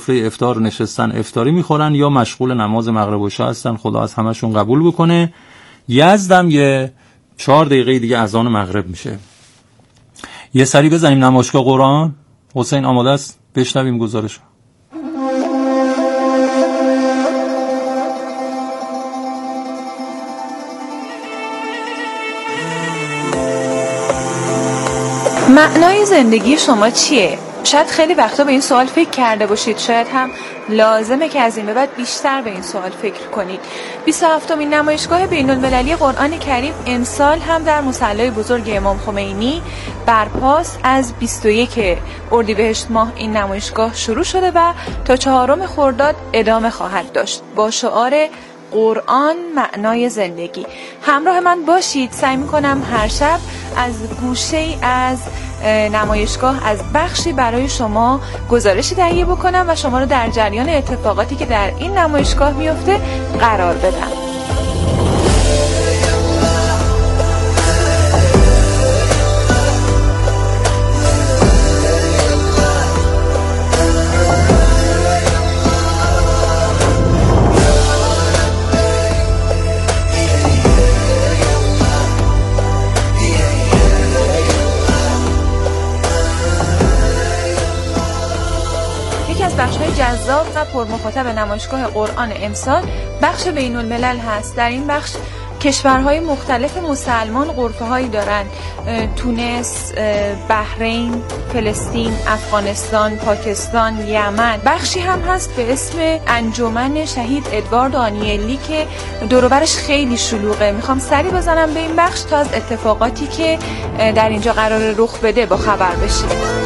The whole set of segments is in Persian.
سفره افطار نشستن افطاری میخورن یا مشغول نماز مغرب و عشا هستن. خدا از همشون قبول بکنه. یزدم یه 4 دقیقه دیگه اذان مغرب میشه. یه سری بزنیم نمایشگاه قرآن. حسین آماده است؟ بشنویم گزارش. معنای زندگی شما چیه؟ شاید خیلی وقتا به این سوال فکر کرده باشید، شاید هم لازمه که از این به بعد بیشتر به این سوال فکر کنید. 27مین نمایشگاه بین‌المللی قرآن کریم امسال هم در مصلی بزرگ امام خمینی برپاست. از 21 اردیبهشت ماه این نمایشگاه شروع شده و تا 4 خرداد ادامه خواهد داشت با شعار قرآن معنای زندگی. همراه من باشید. سعی می‌کنم هر شب از گوشه‌ای از نمایشگاه، از بخشی برای شما گزارشی تهیه بکنم و شما رو در جریان اتفاقاتی که در این نمایشگاه میفته قرار بدم. بخش‌های جذاب و پرمخاطب نمایشگاه قرآن امسال بخش بین‌الملل هست. در این بخش کشورهای مختلف مسلمان غرفه‌هایی دارند: تونس، بحرین، فلسطین، افغانستان، پاکستان، یمن. بخشی هم هست به اسم انجمن شهید ادوارد آنیلی که دور و برش خیلی شلوغه. میخوام سری بزنم به این بخش تا از اتفاقاتی که در اینجا قرار رخ بده با خبر بشید.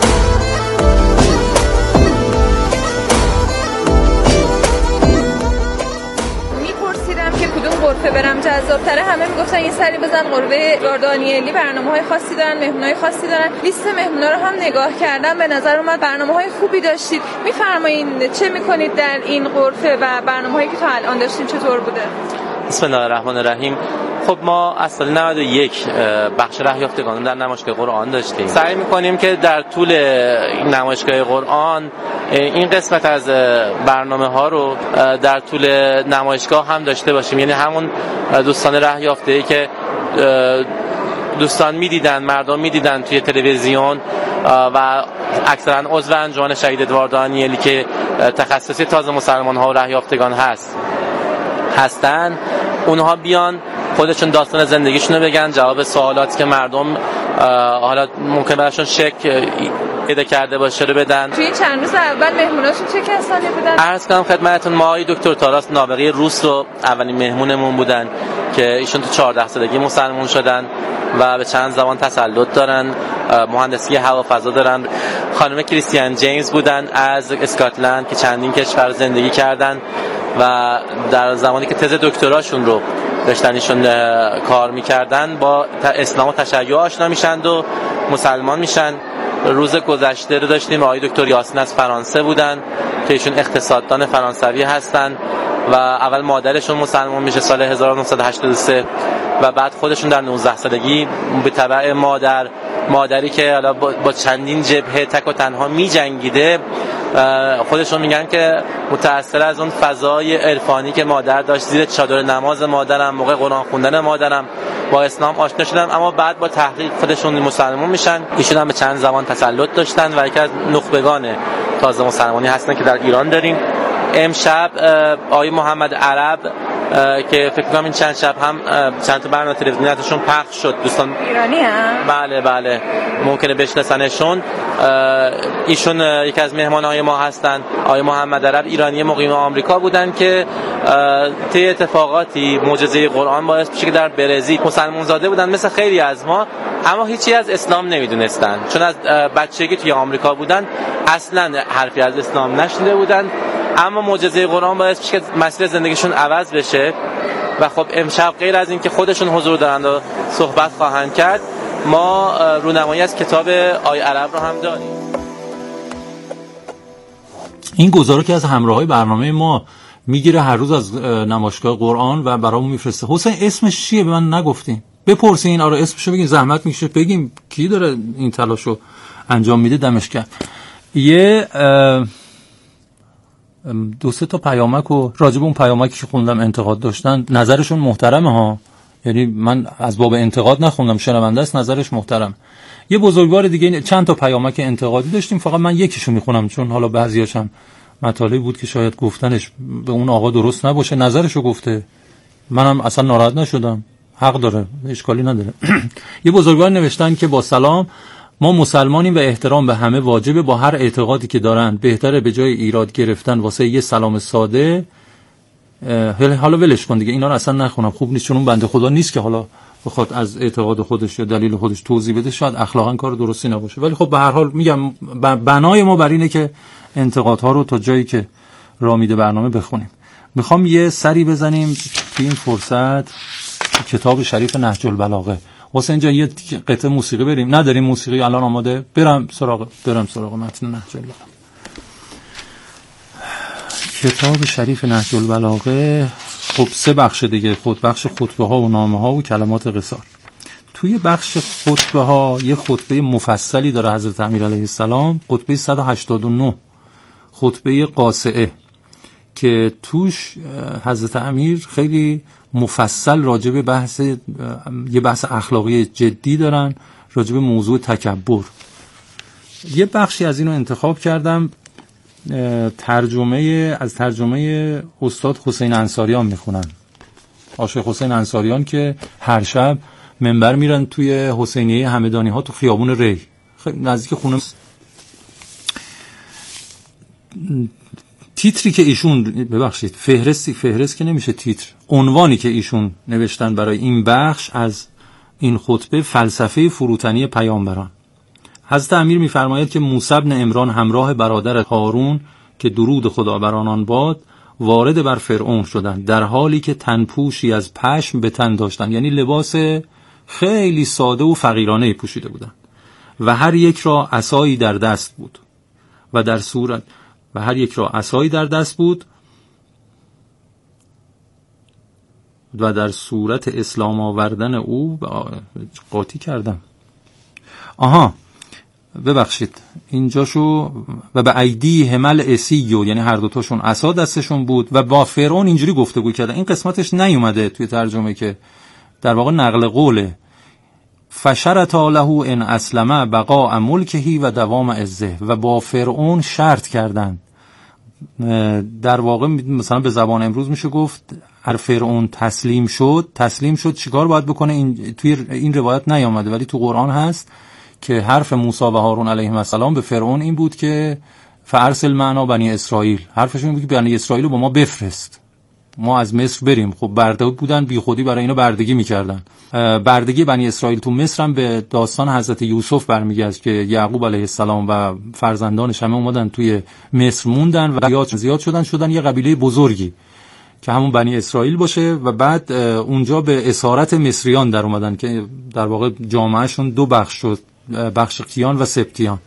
غرفه برم جذاب‌تره. همه میگفتن این سری بزن غرفه دانیلی، برنامه‌های خاصی دارن، مهمونای خاصی دارن. لیست مهمونا رو هم نگاه کردم، به نظر اومد برنامه‌های خوبی داشتید. میفرمایید چه میکنید در این غرفه و برنامه‌هایی که تا الان داشتین چطور بوده؟ بسم الله الرحمن الرحیم. خب ما از سال 91 بخش رهیافتگان در نمایشگاه قرآن داشتیم. سعی می‌کنیم که در طول این نمایشگاه قرآن این قسمت از برنامه‌ها رو در طول نمایشگاه هم داشته باشیم. یعنی همون دوستان رهیافته‌ای که دوستان می‌دیدن، مردم می‌دیدن توی تلویزیون و اکثرا عضو انجمن شهید ادوارد آنیلی که تخصصی تازه مسلمان‌ها و رهیافتگان هستن، اونها بیان خودشون داستان زندگیشون رو بگن، جواب سوالاتی که مردم حالا ممکن براشون شک پیدا کرده باشه رو بدن. توی این چند روز اول مهموناشون چه کسانی بودن؟ عرض کنم خدمتتون ما دکتر تاراس نابغی روس رو اولین مهمونمون بودن که ایشون تو 14 سالگی مسلمان شدن و به چند زبان تسلط دارن، مهندسی هوا فضا دارن. خانم کریستیان جیمز بودن از اسکاتلند که چندین کشور زندگی کردن و در زمانی که تز دکتراشون رو داشتنشون کار میکردن با اسلام و تشیع آشنا میشن و مسلمان میشن. روز گذشته رو داشتیم آقای دکتر یاسین از فرانسه بودن که ایشون اقتصاددان فرانسوی هستن و اول مادرشون مسلمان میشه سال 1983 و بعد خودشون در 19 سالگی به تبع مادری که حالا با چندین جبهه تک و تنها میجنگیده، خودشون میگن که متأثر از اون فضای عرفانی که مادر داشت، زیر چادر نماز مادرم، موقع قرآن خوندن مادرم با اسلام آشنا شدن، اما بعد با تحقیق خودشون مسلمان میشن. ایشون هم به چند زبان تسلط داشتن و یکی از نخبگان تازه مسلمانی هستن که در ایران داریم. امشب آقای محمد عرب که فکر کنم این چند شب هم چند تا برنامه تلویزیونی ازشون پخش شد، دوستان ایرانی هم؟ بله ممکنه بشناسنشون. ایشون یکی از مهمانهای ما هستن. آقای محمد عرب ایرانی مقیم آمریکا بودن که طی اتفاقاتی معجزه قرآن باعث میشه که در برزیل مسلمان زاده بودن مثل خیلی از ما، اما هیچی از اسلام نمیدونستن، چون از بچگی توی آمریکا بودن اصلا حرفی از اسلام نشنیده بودن، اما معجزه قرآن باعث میشه که مسیر زندگیشون عوض بشه. و خب امشب غیر از این که خودشون حضور دارند و صحبت خواهند کرد، ما رونمایی از کتاب آی عرب رو هم داریم. این گزارو که از همراهای برنامه ما میگیره هر روز از نمایشگاه قرآن و برامون میفرسته. حسین اسمش چیه؟ به من نگفتین. بپرسین. آره اسمشو بگین، زحمت میشه بگیم کی داره این تلاشو انجام میده. دمش گرم. یه دو سه تا پیامک و راجب اون پیامکی که خوندم انتقاد داشتن، نظرشون محترمه ها، یعنی من از باب انتقاد نخوندم، شنونده است نظرش محترم. یه بزرگوار دیگه چند تا پیامک انتقادی داشتیم، فقط من یکیشو میخونم چون حالا بعضیاش هم مطالبی بود که شاید گفتنش به اون آقا درست نباشه، نظرشو گفته، منم اصلا ناراحت نشدم، حق داره، اشکالی نداره. یه بزرگوار نوشتن که با سلام، ما مسلمانیم و احترام به همه واجبه، با هر اعتقادی که دارن بهتره به جای ایراد گرفتن واسه یه سلام ساده حالا ولش کن دیگه، اینا رو اصلا نخونم، خوب نیست، چون اون بنده خدا نیست که حالا بخواد از اعتقاد خودش یا دلیل خودش توضیح بده، شاید اخلاقا کار درستی نباشه، ولی خب به هر حال میگم بنای ما بر اینه که انتقادها رو تا جایی که راه میده برنامه بخونیم. میخوام یه سری بزنیم تو این فرصت کتاب شریف نهج البلاغه. واسه اینجا یه قطعه موسیقی بریم، نداریم موسیقی الان آماده، برم سراغ متن نهج البلاغه. کتاب شریف نهج البلاغه خب 3 بخش دیگه، خود بخش خطبه ها و نامه ها و کلمات قصار. توی بخش خطبه ها یه خطبه مفصلی داره حضرت امیر علیه السلام، خطبه 189، خطبه قاصعه، که توش حضرت امیر خیلی مفصل راجع به یه بحث اخلاقی جدی دارن راجع به موضوع تکبر. یه بخشی از اینو انتخاب کردم، از ترجمه استاد حسین انصاریان میخونن، عاشق حسین انصاریان که هر شب منبر میرن توی حسینیه همدانی ها تو خیابون ری، خیلی نزدیک خونه. تیتری که ایشون، ببخشید فهرست که نمیشه تیتر، عنوانی که ایشون نوشتن برای این بخش از این خطبه، فلسفه فروتنی پیامبران. حضرت امیر میفرماید که موسی بن عمران همراه برادر هارون که درود خدا بر آنان باد وارد بر فرعون شدند، در حالی که تنپوشی از پشم به تن داشتند، یعنی لباس خیلی ساده و فقیرانه پوشیده بودند، و هر یک را عصایی در دست بود و در صورت اسلام آوردن او قاطی کردم. ببخشید اینجاشو، و به ایدی همل اسیو، یعنی هر دوتاشون عصا دستشون بود و با فرعون اینجوری گفتگو کردن. این قسمتش نیومده توی ترجمه که در واقع نقل قوله، فشرطا له ان اسلم بقاء ملکه و دوام عزه، و با فرعون شرط کردن. در واقع مثلا به زبان امروز میشه گفت هر فرعون تسلیم شد چیکار باید بکنه؟ توی این روایت نیامده ولی تو قرآن هست که حرف موسی و هارون علیهم السلام به فرعون این بود که فارسل معنا بنی اسرائیل، حرفشون بود که بنی اسرائیل رو با ما بفرست، ما از مصر بریم. خب برده بودن، بی خودی برای اینا بردگی میکردن. بردگی بنی اسرائیل تو مصر هم به داستان حضرت یوسف برمیگرده که یعقوب علیه السلام و فرزندانش همه اومدن توی مصر موندن و زیاد شدن یه قبیله بزرگی که همون بنی اسرائیل باشه، و بعد اونجا به اسارت مصریان در اومدن که در واقع جامعهشون 2 بخش شد، بخش قیان و سبتیان.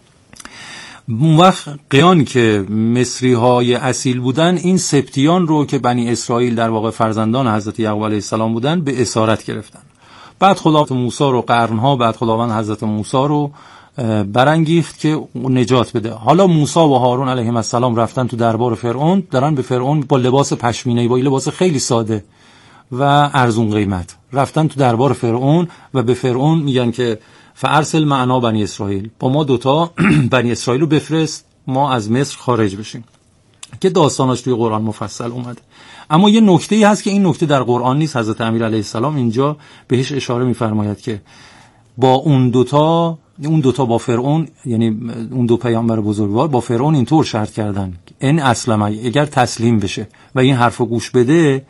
اون وقت قیان که مصری های اصیل بودن، این سبتیان رو که بنی اسرائیل در واقع فرزندان حضرت یعقوب علیه السلام بودن به اسارت گرفتن. بعد خداوند موسی رو قرنها بعد خداوند حضرت موسی رو برانگیخت که نجات بده. حالا موسی و هارون علیهم السلام رفتن تو دربار فرعون، دارن به فرعون با لباس پشمینه‌ای، با لباس خیلی ساده و ارزون قیمت رفتن تو دربار فرعون و به فرعون میگن که فارسل معنا بنی اسرائیل، با ما 2 بنی اسرائیل رو بفرست، ما از مصر خارج بشیم، که داستانش توی قرآن مفصل اومده. اما یه نکته‌ای هست که این نکته در قرآن نیست. حضرت امیر علیه السلام اینجا بهش اشاره می‌فرماید که با اون دوتا با فرعون، یعنی اون 2 پیامبر بزرگوار با فرعون اینطور شرط کردن ان اسلم، اگر تسلیم بشه و این حرفو گوش بده،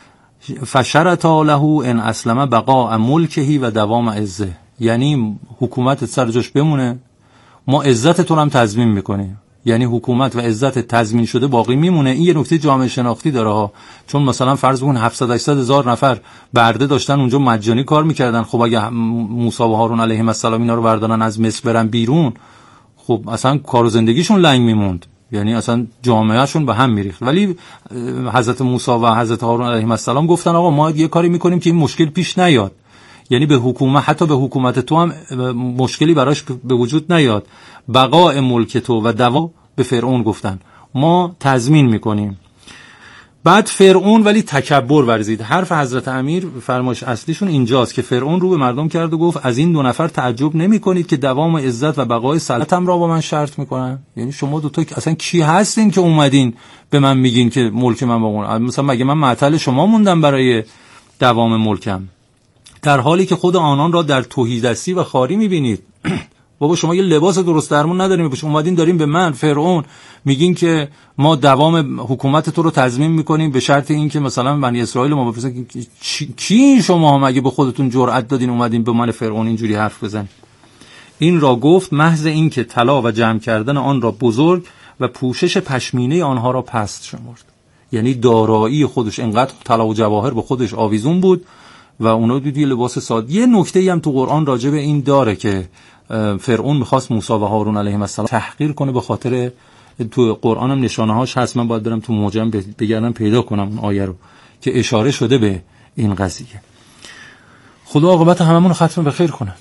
فشرطا له ان اسلم بقاء ملکه و دوام عزه، یعنی حکومت سر جاش بمونه، ما عزت تو هم تضمین میکنیم، یعنی حکومت و عزت تضمین شده باقی میمونه. این یه نکته جامعه شناختی داره ها، چون مثلا فرض بکن 700-800 هزار نفر برده داشتن اونجا مجانی کار میکردن، خب اگه موسی و هارون علیهم السلام اینا رو بردارن از مصر برن بیرون، خب اصلا کار و زندگیشون لنگ میموند، یعنی اصلا جامعهشون به هم میریخت. ولی حضرت موسی و حضرت هارون علیهم السلام گفتن آقا ما یه کاری میکنیم که این مشکل پیش نیاد، یعنی به حکومت، حتی به حکومت تو هم مشکلی براش به وجود نیاد. بقاء ملک تو و دوا به فرعون گفتن ما تضمین میکنیم. بعد فرعون ولی تکبر ورزید. حرف حضرت امیر فرمایش اصلیشون اینجاست که فرعون رو به مردم کرد و گفت از این دو نفر تعجب نمی کنید که دوام عزت و بقای سلطنتم را با من شرط میکنن. یعنی شما دوتا اصلا کی هستین که اومدین به من میگین که ملک من با من، مثلا مگه من معطل شما موندم برای دوام ملکم؟ در حالی که خود آنان را در تهیدستی و خاری میبینید. بابا شما یه لباس درست درمون نداریم، اومدین داریم به من فرعون میگین که ما دوام حکومت تو رو تضمین میکنیم به شرط این که مثلا بنی اسرائیل ما بفرستن. کی شما مگه به خودتون جرأت دادین اومدین به من فرعون اینجوری حرف بزنید؟ این را گفت محض این که طلا و جمع کردن آن را بزرگ و پوشش پشمینه آنها را پست شمرد. یعنی دارایی خودش انقدر طلا و جواهر به خودش آویزون بود و اونا دیدی لباس ساده. یه نکته‌ای هم تو قرآن راجع به این داره که فرعون میخواست موسی و هارون علیهم السلام تحقیر کنه، به خاطر تو قرآن هم نشانه هاش هست. من باید برم تو موجم بگردم پیدا کنم اون آیه رو که اشاره شده به این قضیه. خدا عاقبت هممون رو ختم به خیر کنه.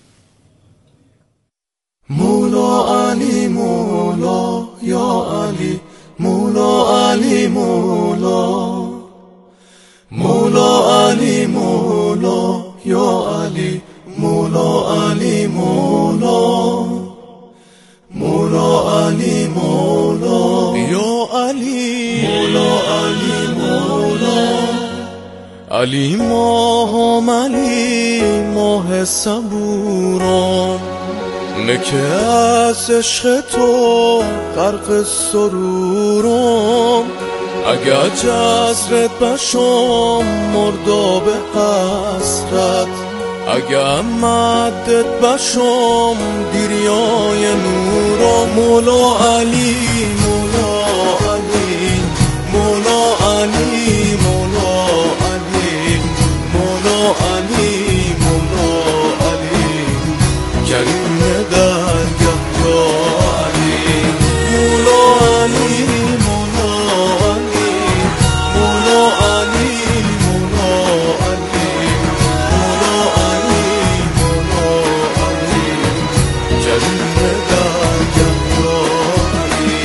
مولا علی مولا یا علی مولا علی مولا مولا علی مولا یا علی مولا علی مولا مولا علی مولا یا علی مولا علی مولا علی ماهم علی ماه صبورم نکه از عشق تو غرق سرورم اگر جزرت بشم مرداب حسرت اگر مدت بشم دیریای نورم مولا علی مولا علی مولا علی مولا علی مولا علی مولا علی کریم درگاه یا علی مولا علی مولا علی مولا علی مولا علی مولا علی مولا علی کریم درگاه یا علی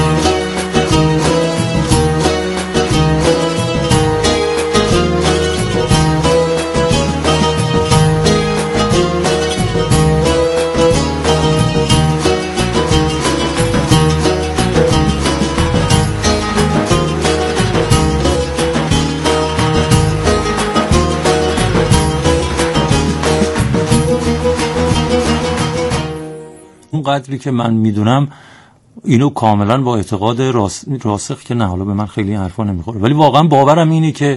اون قدری که من میدونم اینو کاملا با اعتقاد راسخ که نه، حالا به من خیلی حرفا نمیخوره ولی واقعا باورم اینه که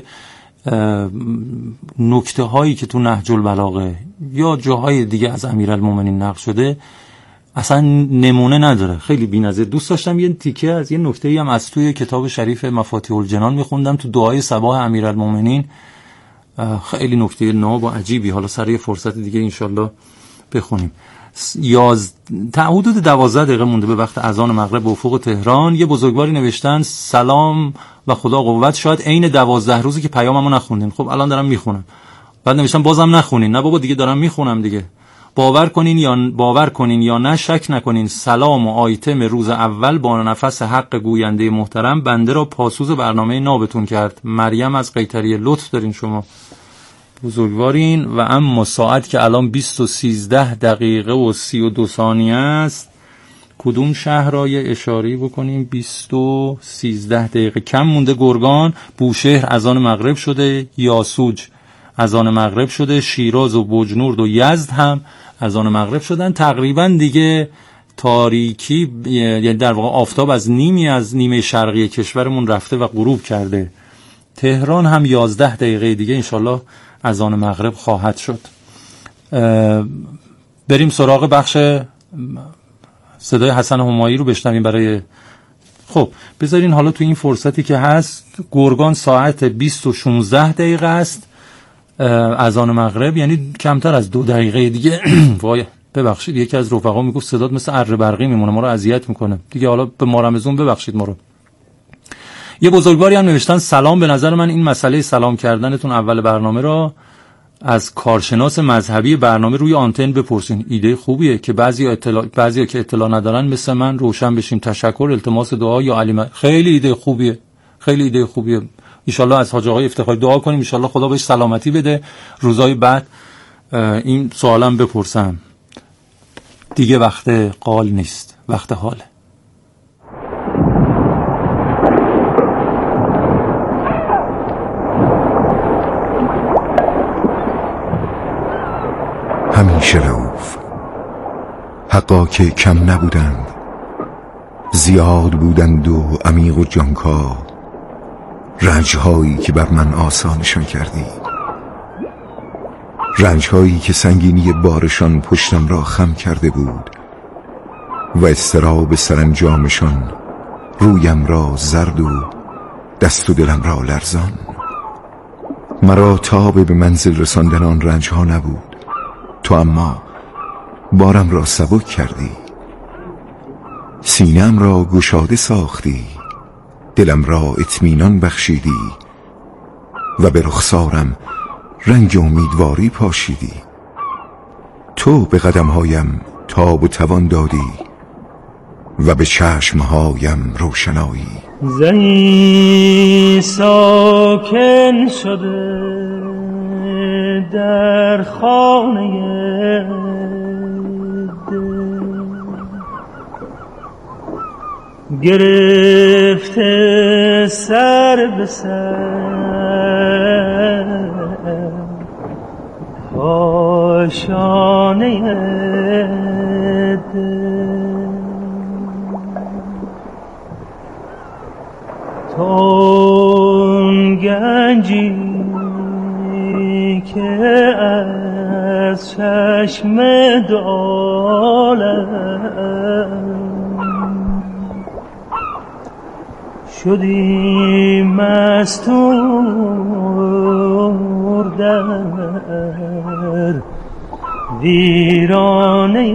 نکته هایی که تو نهج البلاغه یا جاهای دیگه از امیرالمومنین نقل شده اصلا نمونه نداره، خیلی بی‌نظیر. دوست داشتم یه تیکه از یه نکته‌ای هم از توی کتاب شریف مفاتیح الجنان میخوندم تو دعای صباح امیرالمومنین، خیلی نکته ناب و عجیبی. حالا سر یه فرصت دیگه انشالله بخونیم. حدود 12 دقیقه مونده به وقت اذان مغرب به افق تهران. یه بزرگواری نوشتن سلام و خدا قوت، شاید عین 12 روزی که پیاممو نخوندین. خب الان دارم میخونم. بعد نوشتن بازم نخونین. نه بابا دیگه دارم میخونم دیگه. باور کنین یا نه، شک نکنین سلام و آیتم روز اول با نفس حق گوینده محترم بنده را پاسوز برنامه نابتون کرد. مریم از قیطریه. لطف دارین شما، بزرگوارین. و اما ساعت که الان 20:13 دقیقه و 32 ثانیه است، کدوم شهر را یه اشاری بکنیم؟ 20:13 دقیقه کم مونده. گرگان، بوشهر اذان مغرب شده، یاسوج اذان مغرب شده، شیراز و بجنورد و یزد هم اذان مغرب شدن. تقریبا دیگه تاریکی، یعنی در واقع آفتاب از نیمه شرقی کشورمون رفته و غروب کرده. تهران هم 11 دقیقه دیگه انشالله اذان مغرب خواهد شد. بریم سراغ بخش صدای حسن همایی رو بشنویم برای خب بذارین حالا تو این فرصتی که هست. گرگان ساعت 20:16 دقیقه است اذان مغرب، یعنی کمتر از 2 دقیقه دیگه. وای ببخشید، یکی از رفقا میگفت صدات مثل اره برقی میمونه، ما رو اذیت میکنه دیگه. حالا به ما رمزون ببخشید ما رو. یه بزرگواری هم نوشتن سلام، به نظر من این مسئله سلام کردنتون اول برنامه را از کارشناس مذهبی برنامه روی آنتن بپرسین. ایده خوبیه که بعضیا که اطلاع ندارن مثل من روشن بشیم. تشکر، التماس دعا یا علی خیلی ایده خوبیه، خیلی ایده خوبیه. ان شاءالله از حاج آقای افتخاری دعا کنیم ان شاءالله خدا بهش سلامتی بده. روزای بعد این سوالم بپرسم. دیگه وقت قال نیست، وقت حاله. همیشه رؤوف، حقا که کم نبودند، زیاد بودند و عمیق و جانکاه، رنجهایی که بر من آسانشان کردی، رنجهایی که سنگینی بارشان پشتم را خم کرده بود و اضطراب سرانجامشان رویم را زرد و دست و دلم را لرزان. مرا تاب به منزل رساندن آن رنجها نبود، تو اما بارم را سبک کردی، سینه‌ام را گشاده ساختی، دلم را اطمینان بخشیدی و به رخسارم رنگ امیدواری پاشیدی. تو به قدمهایم تاب و توان دادی و به چشمهایم روشنایی. زنی ساکن شده در خانه دل، گرفته سر به سر کاشانه دل، تون گنجی که از چشم دالم شدی مستور در ویرانه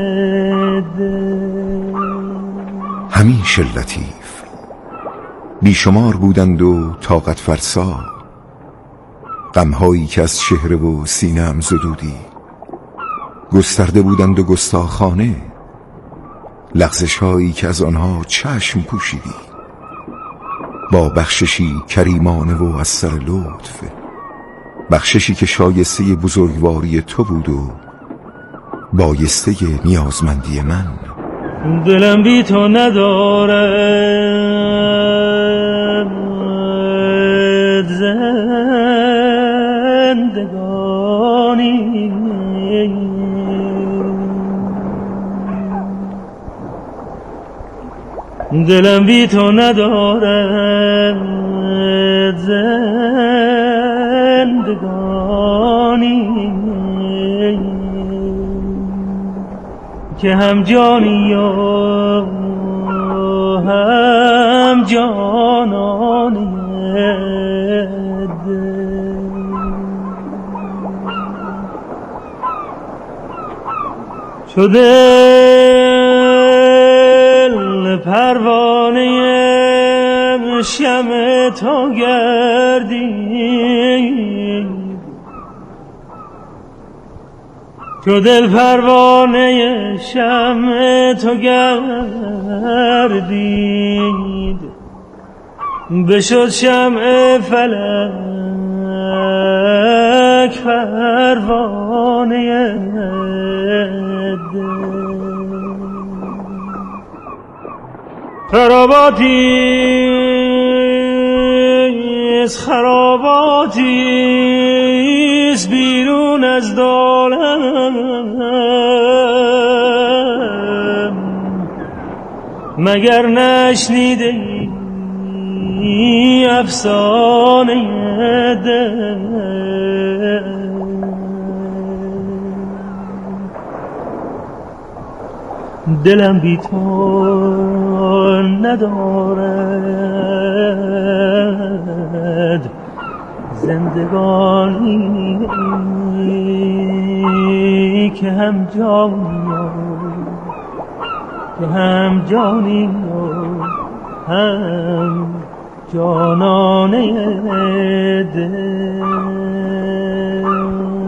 دل. همیشه لطیف، بیشمار بودند و طاقت فرسا، غمهایی که از چهره و سینه‌ام زدودی، گسترده بودند و گستاخانه، لغزش‌هایی که از آنها چشم پوشیدی، با بخششی کریمانه و از سر لطف، بخششی که شایسته بزرگواری تو بود و بایسته نیازمندی من. دلم بی تو ندارد زندگانی، دلم بی تو ندارد زندگانی، که هم جانی و هم جانانی دل. چو دل پروانه شمع تو گردید، چو دل پروانه شمع تو گردید، بشد شمع فلک پروانه دل. خراباتیست بیرون از دالم، مگر نشنیده ای افسانه دل. دلم بی تو ندارد زندگانی، که هم جانی و هم جانانه دل.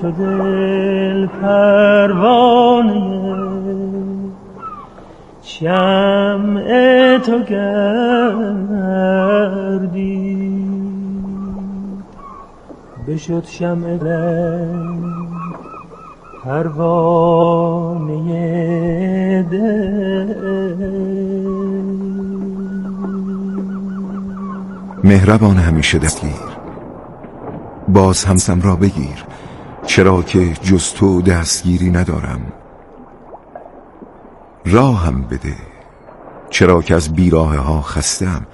چو دل پروانه شمع تو گردید بشد شمع پروانه دل. مهربان همیشه دستگیر، باز همسم را بگیر، چرا که جز تو دستگیری ندارم. راهم بده، چرا که از بیراه ها خستم.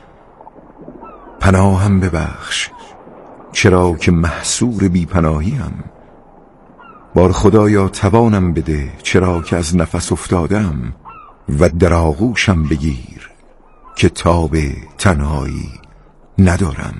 پناهم ببخش، چرا که محصور بی پناهیم. بار خدایا توانم بده، چرا که از نفس افتادم. و در آغوشم بگیر که تاب تنهایی ندارم.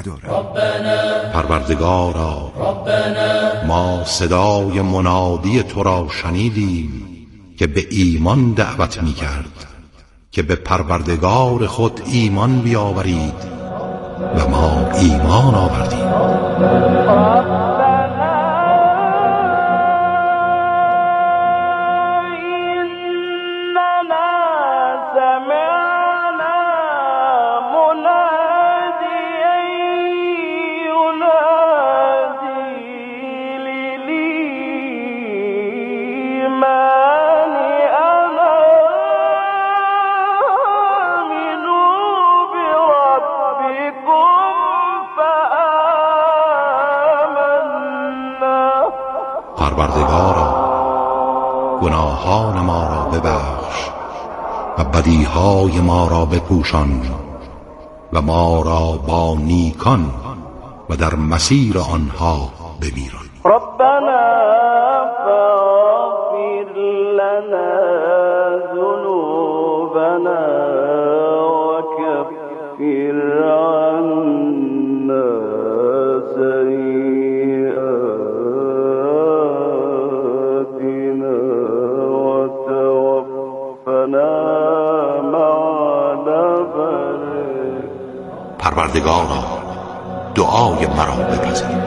پروردگارا، ما صدای منادی تو را شنیدیم که به ایمان دعوت می کرد که به پروردگار خود ایمان بیاورید و ما ایمان آوردیم. پروردگارا، گناهان ما را ببخش و بدیهای ما را بپوشان و ما را با نیکان و در مسیر آنها بمیران. ربنا فاغفر لنا ذنوبنا وكفر عنا سيئاتنا وتوفنا مع الأبرار. پروردگارا، دعای مرا بپذیر.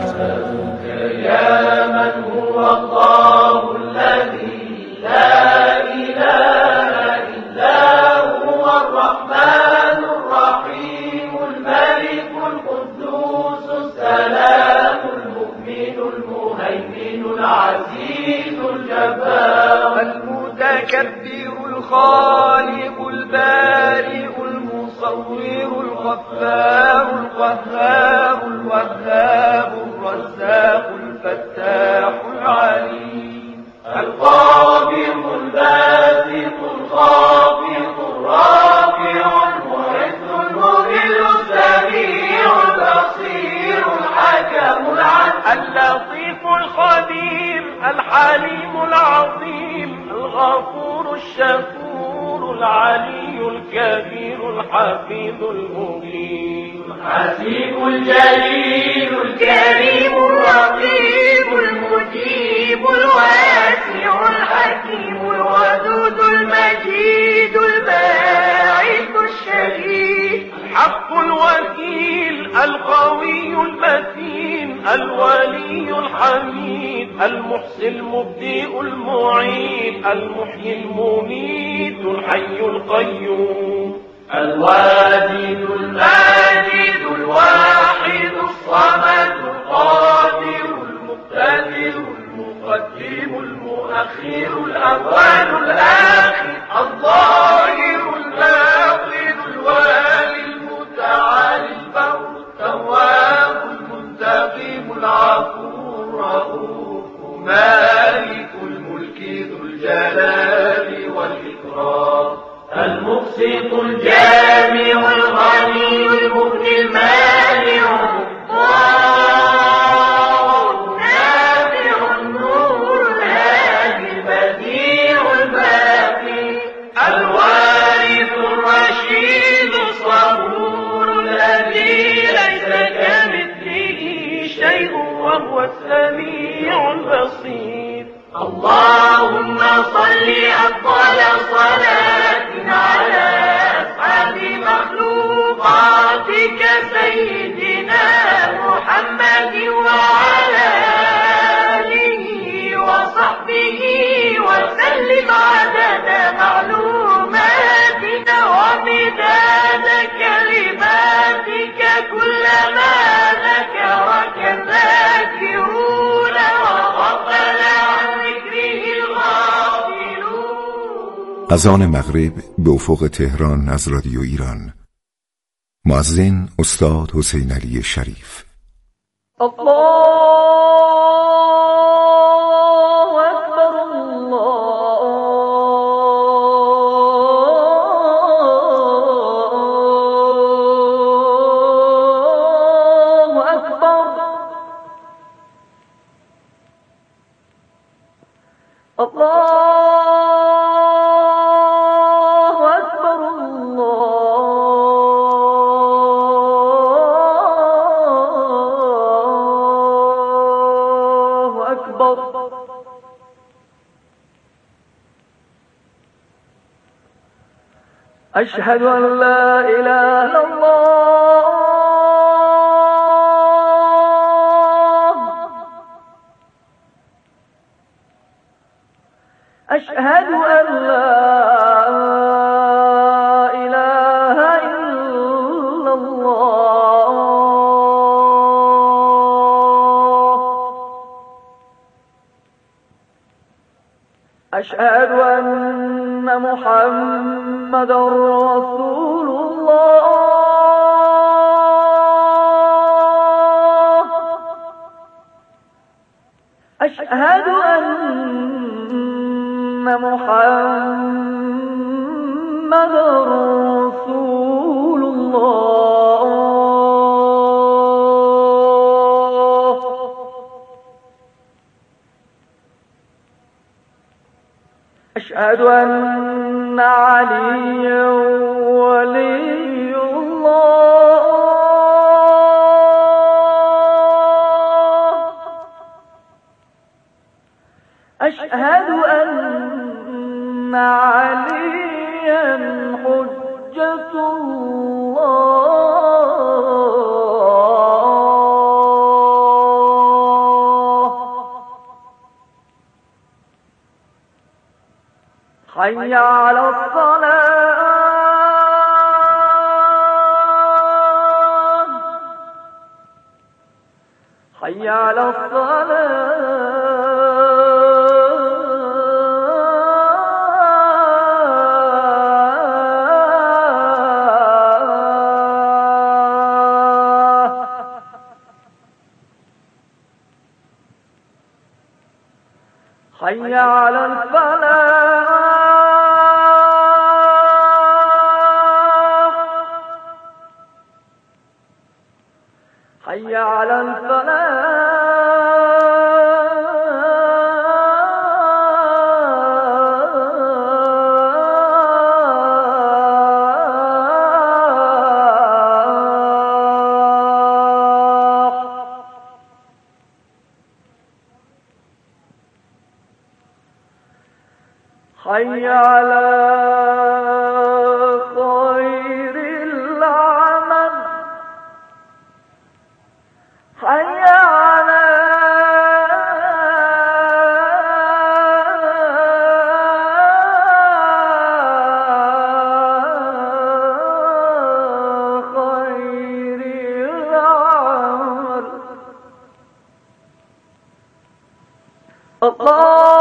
يا من هو الله الذي لا إله إلا هو الرحمن الرحيم الملك القدوس السلام المؤمن المهيمن العزيز الجبار المتكبر الخالق البارئ المصور الغفار القهار الوهاب الرزاق الفتاح العليم القابض الباسط الخافض الرافع المعز المذل السميع البصير الحكم العدل اللطيف الخبير الحليم العظيم الغفور الشكور العلي الكبير الحفيظ المبين الحسيب الجليل الكريم الرقيب المجيب الواسع الحكيم الودود المجيد الباعث الشهيد الحق الوكيل القوي المتين الولي الحميد المحصي المبدئ المعيد المحيي المميت الحي القيوم الواجد الماجد الواحد الصمد القادر المقتدر المقدم المؤخر الأول الآخر الظاهر الباطن الوالي المتعالي البر التواب المنتقم العفو الرؤوف مالك الملك ذو الجلال والإكرام المقسط الجامع الغني المغني المانع النافع النور الهادي البديع الباقي الوارث الرشيد الصبور الذي ليس كمثله شيء وهو السميع البصير. اللهم صل أفضل صلاة على أسعد مخلوقاتك سيدنا محمد وعلى آله اذان مغرب به افق تهران از رادیو ایران. مؤذن استاد حسین علی شریف. أشهد أن لا إله إلا الله. أشهد أن لا إله إلا الله. أشهد أن محمد رسول الله. أشهد أن محمد رسول الله. أشهد أن عليا ولي الله. أشهد أن عليا حجة الله. حي على الصلاة. حي على الصلاة. حي على الفلاح. حي على الفلاح. حي على خير العمل. حي على خير العمل. الله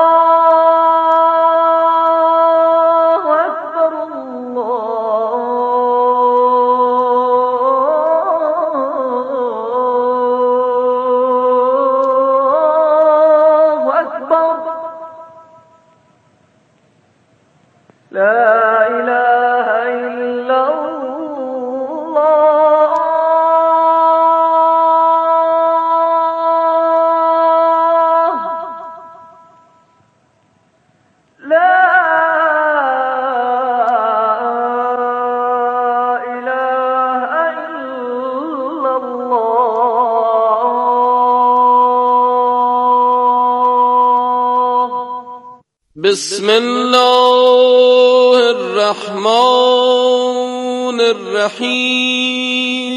لا إله إلا الله. لا إله إلا الله. بسم الله الرحمن الرحیم.